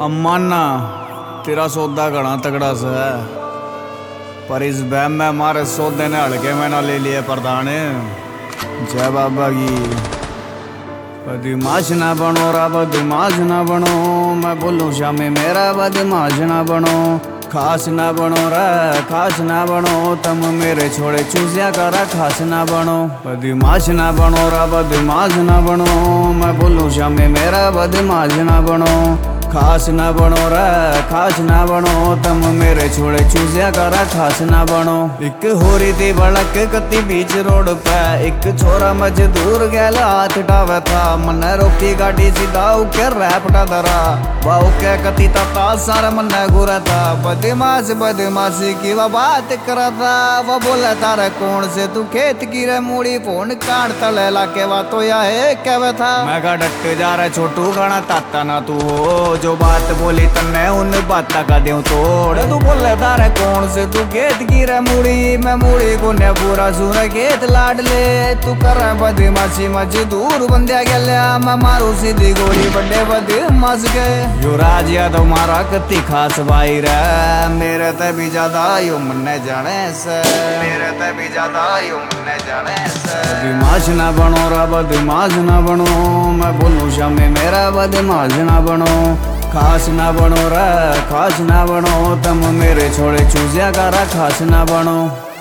अम्माना तेरा सौदा घना तगड़ा सा है, पर इस बहम में हमारे सौदे ने हल्के में ना ले लिए प्रधान। जय बाबा की। बदमाश ना बनो रा, बदमाश ना बनो, मैं बोलूँ शामी मेरा बदमाश ना बनो। खास ना बनो रा, खास ना बनो, तुम मेरे छोड़े चूसिया करा खास ना बनो। बदमाश ना बनो रा, बदमाश ना बनो, मैं बोलूँ शामी मेरा बदमाश ना बनो। खास ना बनो रा, खास ना बनो, तुम मेरे छोड़े चूसिया करा खास ना बनो। एक हो रही थी बड़क कती बीच रोड पे, एक छोरा मजदूर गैला हाथ उठावा था। मन रोकी गाड़ी सीधा उके रैपटा धरा, वाह के कती ता सारा मन घूरा था। बदमाश बदमाशी की वह बात करा था, वह बोला तारा कौन से तू खेत की रे मूड़ी फोन काट तले लाके वा तो या है कहवा था। मैं का डट जा रहा छोटू गाना ताता ना तू हो, जो बात बोली तन्ने उन बात का देव तोड़। तू बोले तारे कौन से तू खेत की रे मूड़ी, मैं मूड़ी को ने पूरा सुन खेत लाड ले। तू कर बदमाशी मजदूर बंदिया गया, मैं मारू सीधी गोली बड़े बदमाश के। युवराज यादव मारा कती खास भाई रे, मेरे ते भी ज्यादा यो मन्ने जाने से, मेरे ते भी ज्यादा यो मन्ने जाने से। बदमाश ना बनो रा, बदमाश ना बनो, मैं बोलूँ शामी मेरा बदमाश ना बनो। खास ना बनो रा, खास ना बनो, तुम मेरे छोड़े चूसिया करा खास ना बनो।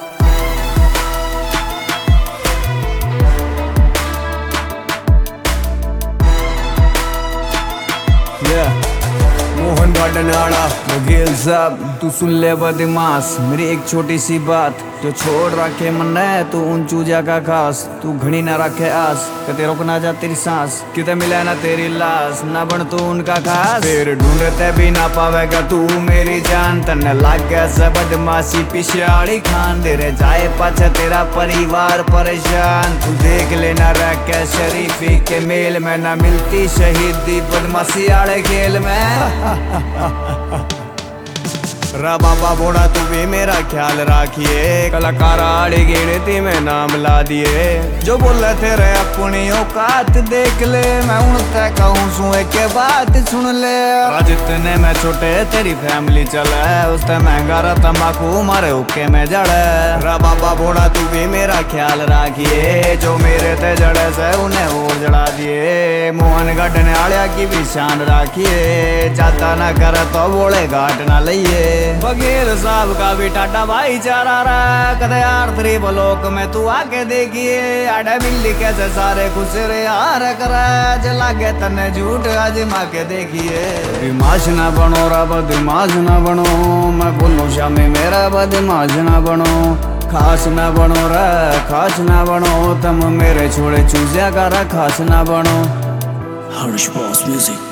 मोहन बाडनाड़ा वकील साहब, तू सुन ले बदमाश मेरी एक छोटी सी बात, जो छोड़ रखे मन है तू उन चूजा का खास। तू घड़ी ना रखे आस, कते रोक ना जा तेरी सांस, किते मिले ना तेरी लाश, ना बन तू उनका खास। फिर ढूंढते भी ना पावेगा तू मेरी जान, तन्ने लाग गया सब बदमाशी पिछाड़ी खान। तेरे जाए पाछे तेरा परिवार परेशान, तू देख लेना रह के शरीफी के मेल में ना मिलती शहीदी बदमाशी आड़े खेल में। रा बाबा बोड़ा तू भी मेरा ख्याल राखिए, कलाकार आड़े गिनती में नाम ला दिए। जो बोले तेरे अपनी औकात देख ले, मैं उनसे कहूँ सुए के बात सुन ले। जितने में छोटे तेरी फैमिली चले, उससे महंगा रा तम्बाकू मारे हुक्के में जड़े। रा बाबा बोड़ा तू भी मेरा ख्याल राखिए, जो मेरे ते जड़े से उन्हें और जड़ा दिए। मोहन गढ़ने आलिया की भी शान राखिए, चाहता ना करे तो बोले घाट ना लइए। वकील साहब का भी टाटा भाईचारा रहा, कदे आर्थिक ब्लॉक में तू आके देखिए। आड़े बिल्ली कैसे सारे खुश रे हार करा, जला के तने झूठ आजमा के देखिए। बदमाश ना बनो रा, बदमाश ना बनो, मैं बोलूँ शामी मेरा बदमाश ना बनो। खास ना बनो रा, खास ना बनो, तुम मेरे छोड़े चूसिया करा खास ना बनो। Harsh Boss Music.